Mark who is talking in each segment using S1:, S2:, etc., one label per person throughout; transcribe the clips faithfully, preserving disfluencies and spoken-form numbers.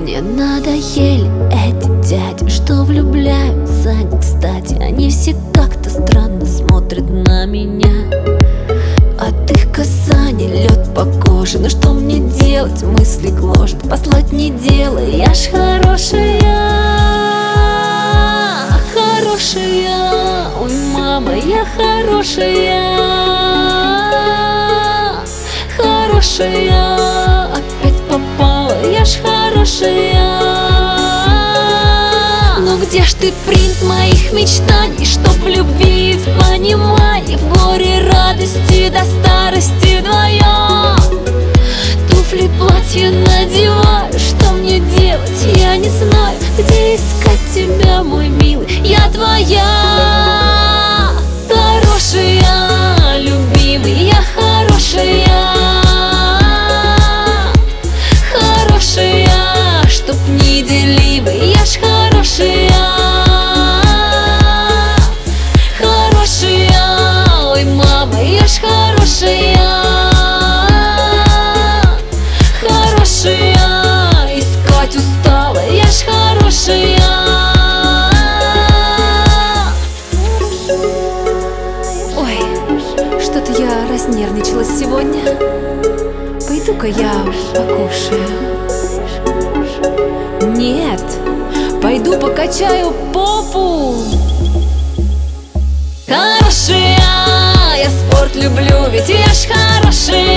S1: Мне надоели эти дяди, что влюбляются не кстати. Они все как-то странно смотрят на меня. От их касаний лед по коже. Но что мне делать, мысли гложет. Послать не делай, я ж хорошая. Хорошая, ой, мама, я хорошая. Хорошая, опять попала, я ж хорошая. Но где ж ты, принц моих мечтаний, что в любви и в понимании, в горе радости до старости вдвоем? Туфли, платье надеваю, что мне делать, я не знаю. Где искать тебя, мой милый, я твоя. Хорошая, любимый, я хорошая. Хорошая, чтоб неделимый, я ж хорошая. Хорошая, ой, мама, я ж хорошая. Хорошая, искать устала, я ж хорошая. Ой, что-то я разнервничалась сегодня. Пойду-ка я покушаю. Нет, пойду покачаю попу. Хорошая, я спорт люблю, ведь я ж хорошая.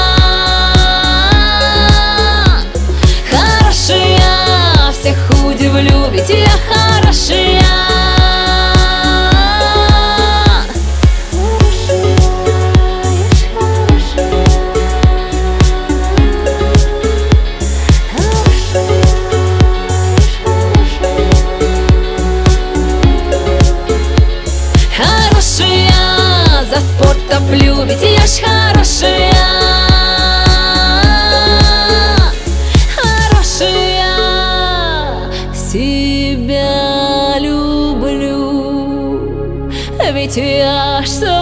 S1: Хорошая, всех удивлю, ведь я хорошая. За спорт топлю, ведь я ж хорошая. Хорошая, себя люблю, ведь я ж